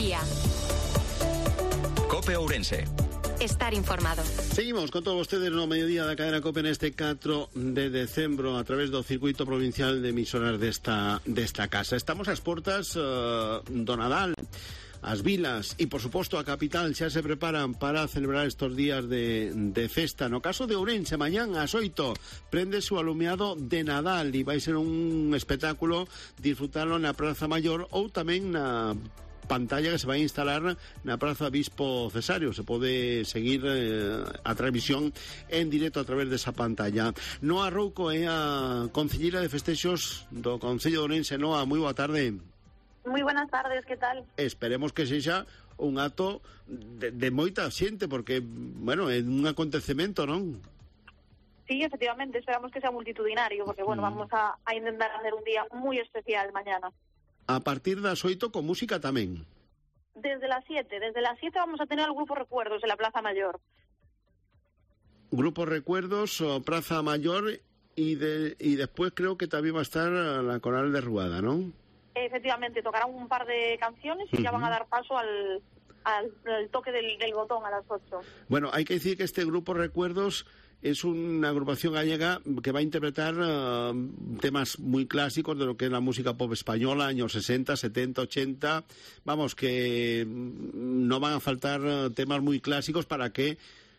Mediodía. COPE Ourense. Estar informado. Seguimos con todos ustedes no mediodía da cadena COPE neste 4 de decembro a través do circuito provincial de emisoras desta casa. Estamos ás portas do Nadal. As vilas e, por suposto, a capital xa se preparan para celebrar estos días de festa. No caso de Ourense, mañán ás 8 prende o alumiado de Nadal e vai ser un espectáculo disfrutarlo na Praza Maior ou tamén na pantalla que se vai instalar na Praza Bispo Cesario. Se pode seguir a transmisión en directo a través desa pantalla. Noa Rouco é a concelleira de festexos do Concello de Ourense. Noa, moi boa tarde. Muy buenas tardes, ¿qué tal? Esperemos que sexa un acto de moita xente, porque, bueno, é un acontecemento, non? Sí, efectivamente, esperamos que sea multitudinario, porque, bueno, vamos a intentar hacer un día muy especial mañana. A partir das 8 con música tamén. Desde las 7 vamos a tener el Grupo Recuerdos en la Plaza Mayor. Grupo Recuerdos, Plaza Mayor, y después creo que también va a estar la Coral de Ruada, ¿no? Efectivamente, tocarán un par de canciones y ya van a dar paso al toque del botón a las 8. Bueno, hay que decir que este Grupo Recuerdos es una agrupación gallega que va a interpretar temas muy clásicos de lo que es la música pop española, años 60, 70, 80. Vamos, que no van a faltar temas muy clásicos para que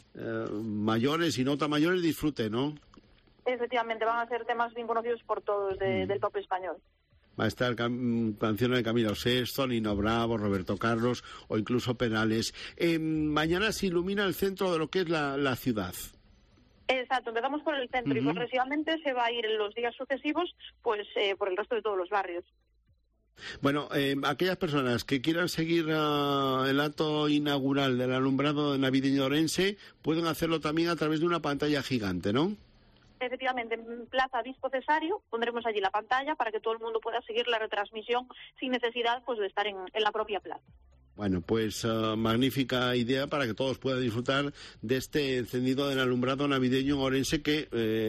mayores y no tan mayores disfruten, ¿no? Efectivamente, van a ser temas bien conocidos por todos del pop español. Va a estar canciones de Camilo VI, Nino Bravo, Roberto Carlos o incluso Perales. Mañana se ilumina el centro de lo que es la ciudad. Exacto, empezamos por el centro y progresivamente se va a ir en los días sucesivos pues por el resto de todos los barrios. Bueno, aquellas personas que quieran seguir el acto inaugural del alumbrado navideño orense pueden hacerlo también a través de una pantalla gigante, ¿no? Efectivamente, en Plaza Bispo Cesario pondremos allí la pantalla para que todo el mundo pueda seguir la retransmisión sin necesidad pues de estar en la propia plaza. Bueno, pues magnífica idea para que todos puedan disfrutar de este encendido del alumbrado navideño en Ourense que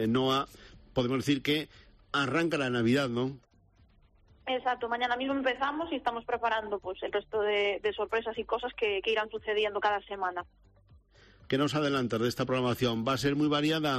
podemos decir que arranca la Navidad, ¿no? Exacto, mañana mismo empezamos y estamos preparando pues el resto de sorpresas y cosas que irán sucediendo cada semana. ¿Qué nos adelantas de esta programación? ¿Va a ser muy variada?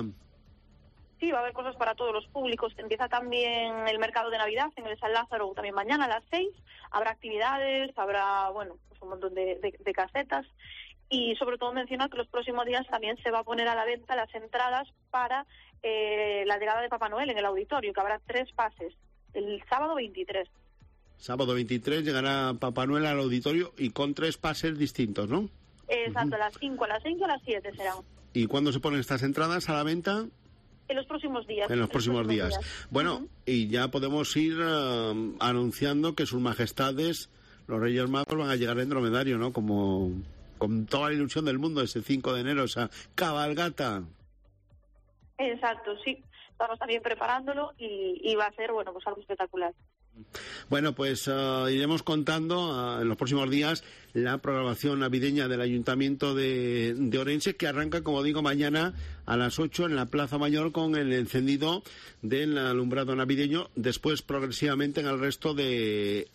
Sí, va a haber cosas para todos los públicos. Empieza también el mercado de Navidad en el San Lázaro también mañana a las 6. Habrá actividades, habrá, bueno, pues un montón de casetas. Y sobre todo mencionar que los próximos días también se va a poner a la venta las entradas para la llegada de Papá Noel en el auditorio, que habrá 3 pases, el sábado 23. Sábado 23 llegará Papá Noel al auditorio y con 3 pases distintos, ¿no? Exacto, a las 5, a las 6 y a las 7 serán. ¿Y cuándo se ponen estas entradas a la venta? En los próximos días. En los próximos días. Bueno, y ya podemos ir anunciando que sus majestades, los Reyes Magos, van a llegar en dromedario, ¿no? Como con toda la ilusión del mundo, ese 5 de enero, esa cabalgata. Exacto, sí. Estamos también preparándolo y va a ser, bueno, pues algo espectacular. Bueno, pues iremos contando en los próximos días la programación navideña del Ayuntamiento de Ourense, que arranca, como digo, mañana a las 8 en la Plaza Mayor con el encendido del alumbrado navideño, después progresivamente en el resto de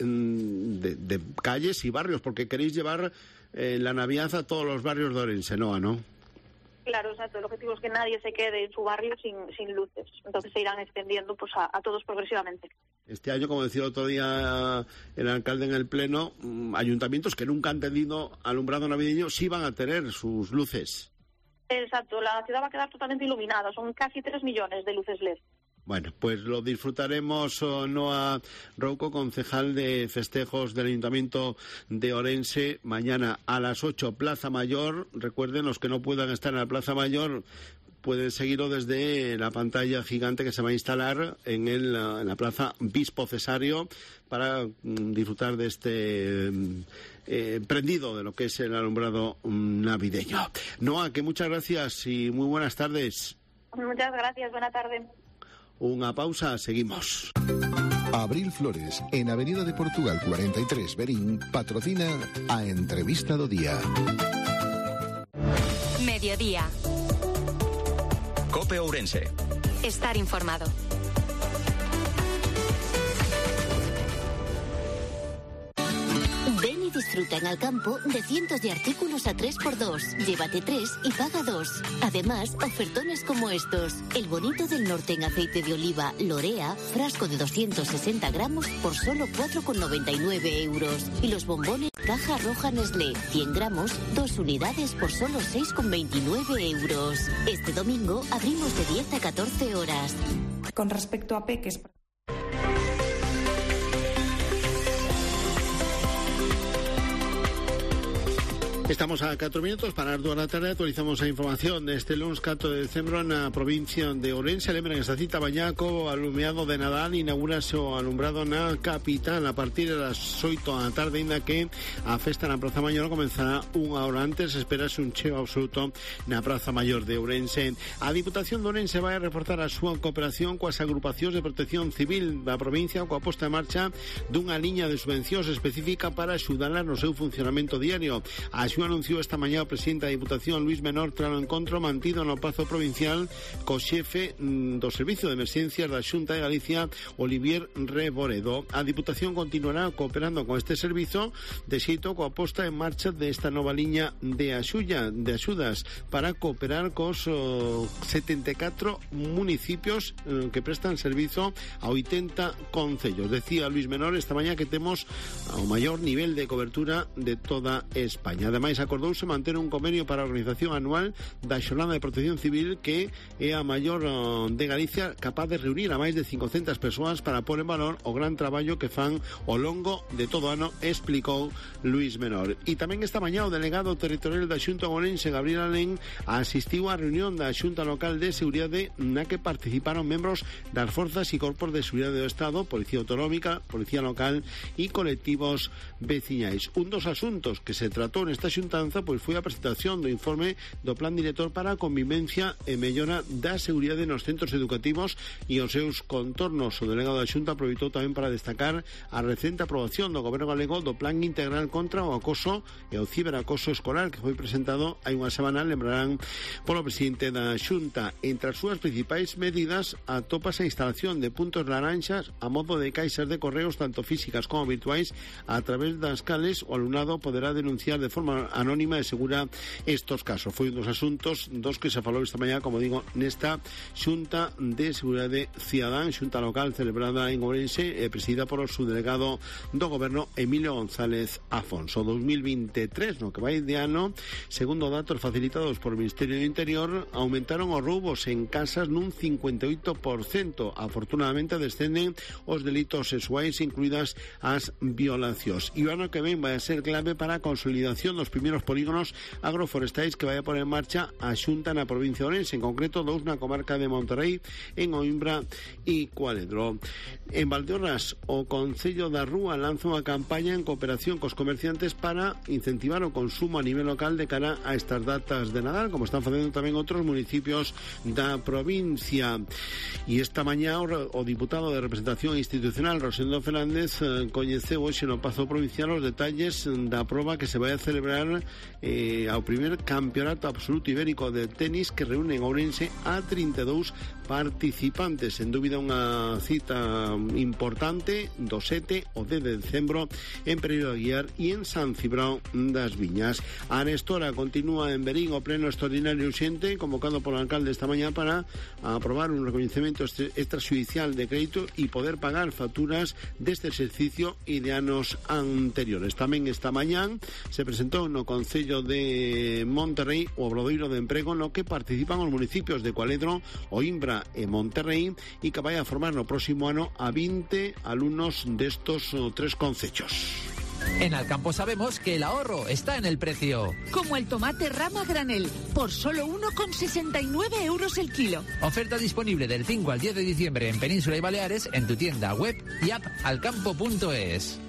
calles y barrios, porque queréis llevar la Navidad a todos los barrios de Ourense, ¿no? Claro, exacto. El objetivo es que nadie se quede en su barrio sin luces. Entonces se irán extendiendo pues a todos progresivamente. Este año, como decía el otro día el alcalde en el pleno, ayuntamientos que nunca han tenido alumbrado navideño sí van a tener sus luces. Exacto, la ciudad va a quedar totalmente iluminada. Son casi 3 millones de luces LED. Bueno, pues lo disfrutaremos. Noa Rouco, concejal de festejos del Ayuntamiento de Ourense, mañana a las 8, Plaza Mayor. Recuerden, los que no puedan estar en la Plaza Mayor pueden seguirlo desde la pantalla gigante que se va a instalar en la Plaza Bispo Cesario para disfrutar de este prendido de lo que es el alumbrado navideño. Noa, que muchas gracias y muy buenas tardes. Muchas gracias, buena tarde. Unha pausa, seguimos. Abril Flores, en Avenida de Portugal 43, Verín, patrocina a Entrevista do Día. Mediodía. COPE Ourense. Estar informado. Ven y disfruta en Alcampo de cientos de artículos a 3x2. Llévate 3 y paga 2. Además, ofertones como estos. El bonito del norte en aceite de oliva Lorea, frasco de 260 gramos por solo 4,99 euros. Y los bombones caja roja Nestlé, 100 gramos, 2 unidades por solo 6,29 euros. Este domingo abrimos de 10 a 14 horas. Con respecto a peques... Estamos a 4 minutos para las 2 da tarde. Actualizamos a información deste lunes 4 de decembro na provincia de Ourense. Lembren esta cita bañaco, alumeado de Nadal, inaugurase o alumbrado na capital a partir das 8 da tarde, ainda que a festa na Praza Maior comenzará unha hora antes. Esperase un cheo absoluto na Praza Maior de Ourense. A Diputación de Ourense vai a reforzar a súa cooperación coas agrupacións de protección civil da provincia coa posta en marcha dunha liña de subvencións específica para axudalas no seu funcionamento diario. A anunciou esta mañá o presidente da Diputación, Luis Menor, tras o encontro mantido no Pazo Provincial co xefe do Servicio de Emerxencias da Xunta de Galicia, Olivier Reboredo. A Diputación continuará cooperando con este servizo de xeito coa posta en marcha desta nova liña de axudas para cooperar cos 74 municipios que prestan servizo a 80 concellos. Decía Luis Menor esta mañá que temos o maior nivel de cobertura de toda España. Ademais, acordouse manter un convenio para a organización anual da Xornada de Protección Civil, que é a maior de Galicia, capaz de reunir a máis de 500 persoas para pôr en valor o gran traballo que fan ao longo de todo o ano, explicou Luis Menor. E tamén esta mañá o delegado territorial da Xunta Ourense, Gabriel Alén, asistiu á reunión da Xunta Local de Seguridade na que participaron membros das forzas e corpos de seguridade do Estado, Policía Autonómica, Policía Local e colectivos veciñais. Un dos asuntos que se tratou nesta xuntanza pois foi a presentación do informe do Plan Director para a Convivencia e Mellora da Seguridade nos centros educativos e os seus contornos. O delegado da Xunta aproveitou tamén para destacar a recente aprobación do Goberno galego do Plan Integral contra o acoso e o ciberacoso escolar, que foi presentado hai unha semana, lembrarán, polo presidente da Xunta. Entre as súas principais medidas atópase a instalación de puntos laranxas a modo de caixas de correos tanto físicas como virtuais, a través das cales o alumnado poderá denunciar de forma anónima e segura estos casos. Foi un dos asuntos dos que se falou esta mañá, como digo, nesta Xunta de Seguridade Cidadán, Xunta Local celebrada en Ourense, presidida por o subdelegado do Goberno, Emilio González Afonso. 2023, no que vai de ano, segundo datos facilitados por o Ministerio do Interior, aumentaron os roubos en casas nun 58%. Afortunadamente descenden os delitos sexuais, incluídas as violacións. E o ano que ven vai a ser clave para a consolidación dos primeiros polígonos agroforestais que vai a poner en marcha a Xunta na provincia de Ourense, en concreto 2 na comarca de Monterrey, en Oimbra e Cualedro. En Valdeorras, o Concello da Rúa lanza unha campaña en cooperación cos comerciantes para incentivar o consumo a nivel local de cara a estas datas de Nadal, como están facendo tamén outros municipios da provincia. E esta mañá o diputado de representación institucional, Rosendo Fernández, coñeceu hoxe no Pazo Provincial os detalles da proba que se vai a celebrar ao primer campeonato absoluto ibérico de tenis, que reúne en Ourense a 32 participantes. En dúbida unha cita importante do 7 ao 10 de decembro en Pereiro de Aguiar e en San Cibrao das Viñas. A Arestora continúa en Verín o pleno extraordinario urxente convocado polo alcalde esta mañá para aprobar un recoñecemento extrajudicial de crédito e poder pagar facturas deste exercicio e de anos anteriores. Tamén esta mañá se presentou no Concello de Monterrey o Obradoiro de Emprego, no que participan os municipios de Cualedro, Oimbra e Monterrey, e que vai a formar no próximo ano a 20 alumnos destos 3 concellos. En Alcampo sabemos que el ahorro está en el precio. Como el tomate rama granel, por solo 1,69 euros el kilo. Oferta disponible del 5 al 10 de diciembre en Península y Baleares en tu tienda web y app alcampo.es.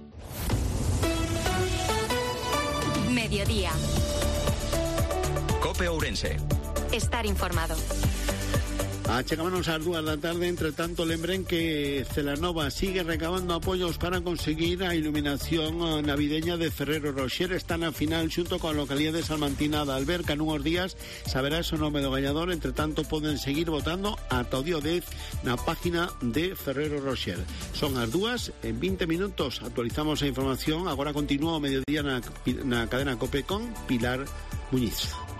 Mediodía. COPE Ourense. Estar informado. Achegámonos ás 2 da tarde. Entre tanto, lembren que Celanova sigue recabando apoyos para conseguir a iluminación navideña de Ferrero Rocher. Está na final xunto con a localidade de Salmantina da Alberca. Nunhos días saberás o nome do gañador. Entre tanto, poden seguir votando ata o día 10 na página de Ferrero Rocher. Son as 2 en 20 minutos. Actualizamos a información. Agora continúa o mediodía na cadena COPE con Pilar Muñiz.